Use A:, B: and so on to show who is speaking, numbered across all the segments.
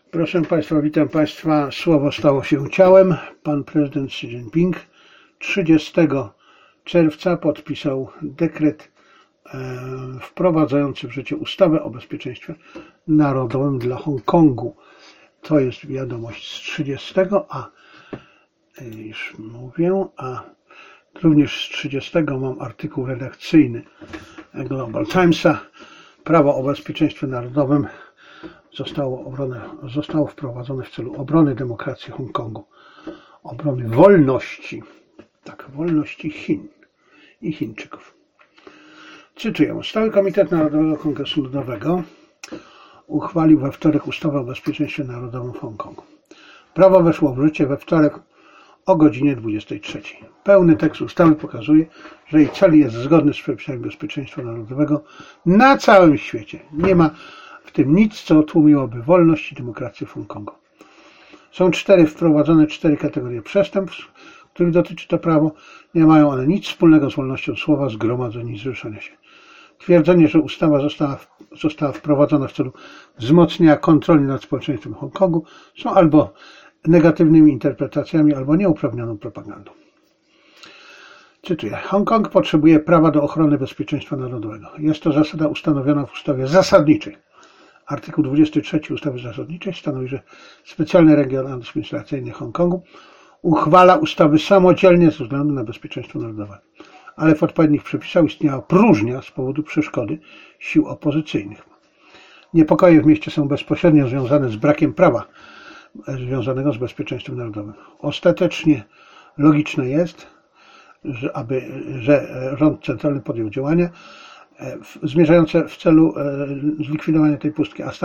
A: Proszę Państwa, witam Państwa. Słowo stało się ciałem. Pan prezydent Xi Jinping 30 czerwca podpisał dekret wprowadzający w życie ustawę o bezpieczeństwie narodowym dla Hongkongu. To jest wiadomość z 30, a również z 30 mam artykuł redakcyjny Global Timesa. Prawo o bezpieczeństwie narodowym zostało wprowadzone w celu obrony demokracji Hongkongu, obrony wolności, wolności Chin i Chińczyków. Cytuję. Stały Komitet Narodowego Kongresu Ludowego uchwalił we wtorek ustawę o bezpieczeństwie narodowym w Hongkongu. Prawo weszło w życie we wtorek o godzinie 23. Pełny tekst ustawy pokazuje, że jej cel jest zgodny z przepisami bezpieczeństwa narodowego na całym świecie. Nie ma w tym nic, co tłumiłoby wolność i demokrację w Hongkongu. Są wprowadzone cztery kategorie przestępstw, których dotyczy to prawo. Nie mają one nic wspólnego z wolnością słowa, zgromadzeń i zrzeszenia się. Twierdzenie, że ustawa została wprowadzona w celu wzmocnienia kontroli nad społeczeństwem Hongkongu są albo negatywnymi interpretacjami, albo nieuprawnioną propagandą. Cytuję. Hongkong potrzebuje prawa do ochrony bezpieczeństwa narodowego. Jest to zasada ustanowiona w ustawie zasadniczej. Artykuł 23 ustawy zasadniczej stanowi, że specjalny region administracyjny Hongkongu uchwala ustawy samodzielnie ze względu na bezpieczeństwo narodowe. Ale w odpowiednich przepisach istniała próżnia z powodu przeszkody sił opozycyjnych. Niepokoje w mieście są bezpośrednio związane z brakiem prawa związanego z bezpieczeństwem narodowym. Ostatecznie logiczne jest, że rząd centralny podjął działania zmierzające w celu zlikwidowania tej pustki, a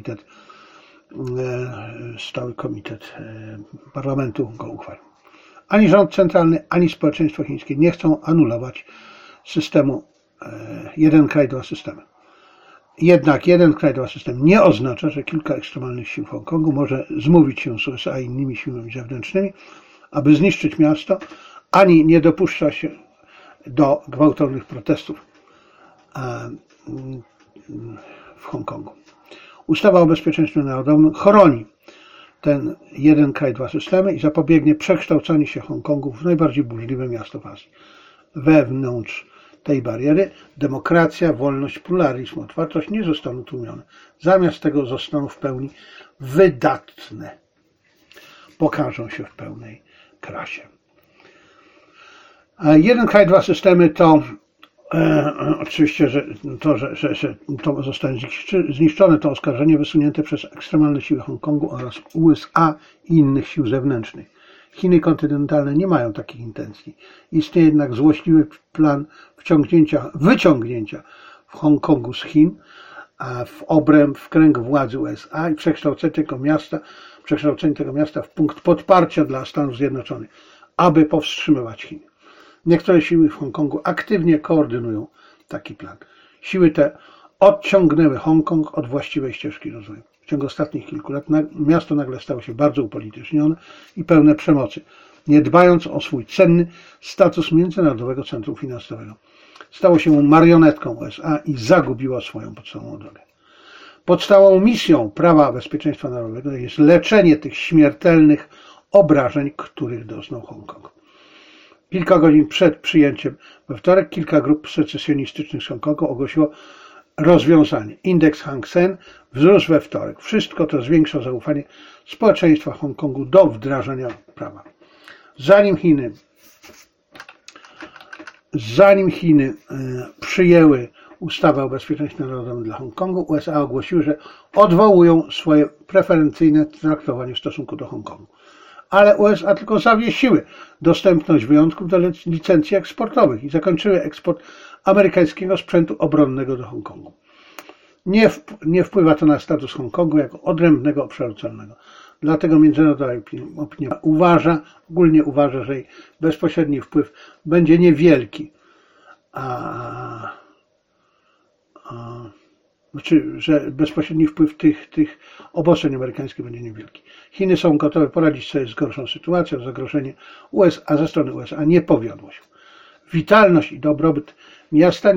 A: Stały Komitet Parlamentu go uchwalił. Ani rząd centralny, ani społeczeństwo chińskie nie chcą anulować systemu jeden kraj, dwa systemy. Jednak jeden kraj, dwa systemy nie oznacza, że kilka ekstremalnych sił w Hongkongu może zmówić się z USA i innymi siłami zewnętrznymi, aby zniszczyć miasto, ani nie dopuszcza się do gwałtownych protestów w Hongkongu. Ustawa o bezpieczeństwie narodowym chroni ten jeden kraj, dwa systemy i zapobiegnie przekształcaniu się Hongkongu w najbardziej burzliwe miasto w Azji. Wewnątrz tej bariery demokracja, wolność, pluralizm, otwartość nie zostaną tłumione. Zamiast tego zostaną w pełni wydatne. Pokażą się w pełnej krasie. Jeden kraj, dwa systemy to oczywiście, że to zostanie zniszczone, to oskarżenie wysunięte przez ekstremalne siły Hongkongu oraz USA i innych sił zewnętrznych. Chiny kontynentalne nie mają takich intencji. Istnieje jednak złośliwy plan wyciągnięcia w Hongkongu z Chin, w kręg władzy USA i przekształcenie tego miasta w punkt podparcia dla Stanów Zjednoczonych, aby powstrzymywać Chiny. Niektóre siły w Hongkongu aktywnie koordynują taki plan. Siły te odciągnęły Hongkong od właściwej ścieżki rozwoju. W ciągu ostatnich kilku lat miasto nagle stało się bardzo upolitycznione i pełne przemocy, nie dbając o swój cenny status międzynarodowego centrum finansowego. Stało się marionetką USA i zagubiło swoją podstawową drogę. Podstawową misją prawa bezpieczeństwa narodowego jest leczenie tych śmiertelnych obrażeń, których doznał Hongkong. Kilka godzin przed przyjęciem we wtorek kilka grup secesjonistycznych z Hongkongu ogłosiło rozwiązanie. Indeks Hang Seng wzrósł we wtorek. Wszystko to zwiększa zaufanie społeczeństwa Hongkongu do wdrażania prawa. Zanim Chiny przyjęły ustawę o bezpieczeństwie narodowym dla Hongkongu, USA ogłosiły, że odwołują swoje preferencyjne traktowanie w stosunku do Hongkongu. Ale USA tylko zawiesiły dostępność wyjątków do licencji eksportowych i zakończyły eksport amerykańskiego sprzętu obronnego do Hongkongu. Nie wpływa to na status Hongkongu jako odrębnego obszaru celnego. Dlatego międzynarodowa opinia ogólnie uważa, że jej bezpośredni wpływ będzie niewielki. Że bezpośredni wpływ tych obostrzeń amerykańskich będzie niewielki. Chiny są gotowe poradzić sobie z gorszą sytuacją. Zagrożenie USA ze strony USA nie powiodło się. Witalność i dobrobyt miasta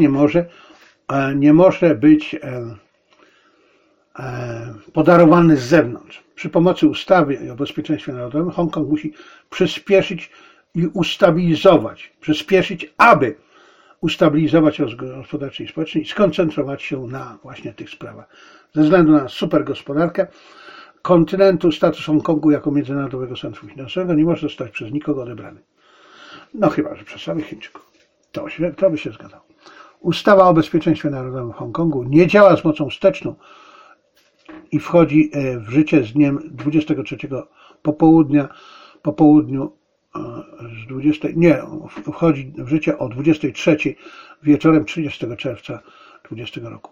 A: nie może być podarowany z zewnątrz. przy pomocy ustawy o bezpieczeństwie narodowym Hongkong musi przyspieszyć i ustabilizować, aby ustabilizować rozwój gospodarczy i społeczny i skoncentrować się na właśnie tych sprawach. Ze względu na supergospodarkę kontynentu status Hongkongu jako międzynarodowego centrum finansowego nie może zostać przez nikogo odebrany. No chyba, że przez samych Chińczyków. To by się zgadzało. Ustawa o bezpieczeństwie narodowym w Hongkongu nie działa z mocą wsteczną i wchodzi w życie z dniem 23 po południu z 20, nie, wchodzi w życie o 23 wieczorem 30 czerwca 2020 roku.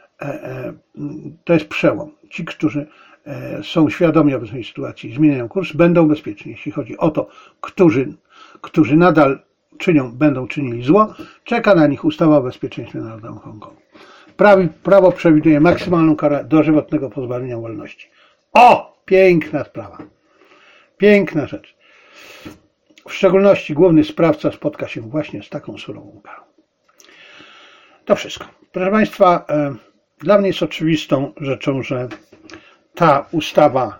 A: To jest przełom. Ci, którzy są świadomi obecnej sytuacji i zmieniają kurs, będą bezpieczni. Jeśli chodzi o to, którzy nadal będą czynili zło, czeka na nich ustawa o bezpieczeństwie narodowym Hongkongu. Prawo przewiduje maksymalną karę dożywotnego pozbawienia wolności. O! Piękna sprawa. Piękna rzecz. W szczególności główny sprawca spotka się właśnie z taką surową karą. To wszystko. Proszę Państwa, dla mnie jest oczywistą rzeczą, że ta ustawa,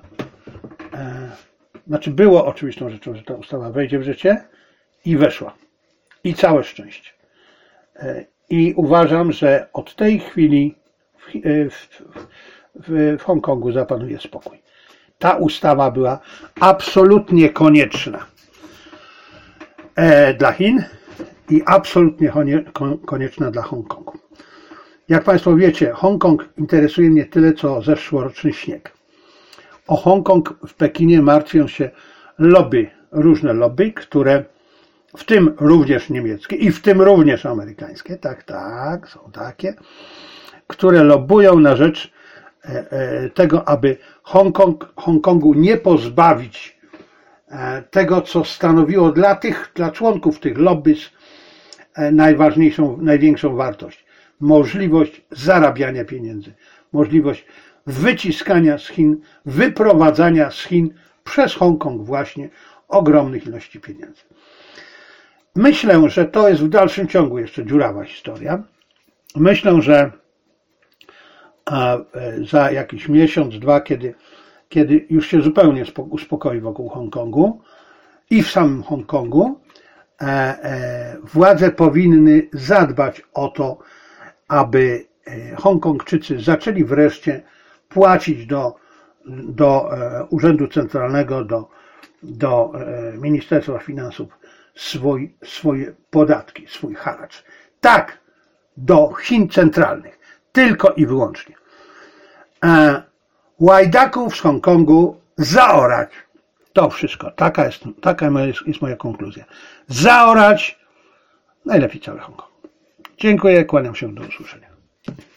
A: było oczywistą rzeczą, że ta ustawa wejdzie w życie i weszła. I całe szczęście. I uważam, że od tej chwili w Hongkongu zapanuje spokój. Ta ustawa była absolutnie konieczna dla Chin i absolutnie konieczna dla Hongkongu. Jak Państwo wiecie, Hongkong interesuje mnie tyle, co zeszłoroczny śnieg. O Hongkong w Pekinie martwią się różne lobby, które w tym również niemieckie i w tym również amerykańskie, tak, są takie, które lobbują na rzecz tego, aby Hongkongu nie pozbawić tego, co stanowiło dla członków tych lobby największą wartość. Możliwość zarabiania pieniędzy, możliwość wyciskania z Chin, wyprowadzania z Chin przez Hongkong właśnie ogromnych ilości pieniędzy. Myślę, że to jest w dalszym ciągu jeszcze dziurawa historia. Myślę, że za jakiś miesiąc, dwa, kiedy już się zupełnie uspokoi wokół Hongkongu i w samym Hongkongu, władze powinny zadbać o to, aby Hongkongczycy zaczęli wreszcie płacić do Urzędu Centralnego, do Ministerstwa Finansów swoje podatki, swój haracz. Tak, do Chin centralnych. Tylko i wyłącznie. Łajdaków z Hongkongu zaorać. To wszystko. Taka jest moja konkluzja. Zaorać najlepiej cały Hongkong. Dziękuję, kłaniam się, do usłyszenia.